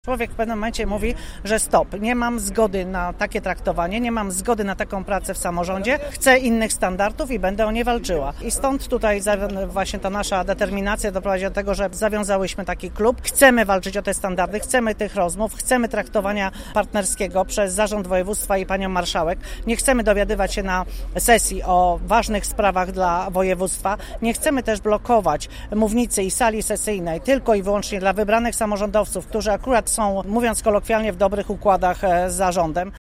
Człowiek w pewnym momencie mówi, że stop, nie mam zgody na takie traktowanie, nie mam zgody na taką pracę w samorządzie, chcę innych standardów i będę o nie walczyła. I stąd tutaj właśnie ta nasza determinacja doprowadzi do tego, że zawiązałyśmy taki klub. Chcemy walczyć o te standardy, chcemy tych rozmów, chcemy traktowania partnerskiego przez Zarząd Województwa i panią marszałek. Nie chcemy dowiadywać się na sesji o ważnych sprawach dla województwa. Nie chcemy też blokować mównicy i sali sesyjnej tylko i wyłącznie dla wybranych samorządowców, którzy akurat są, mówiąc kolokwialnie, w dobrych układach z zarządem.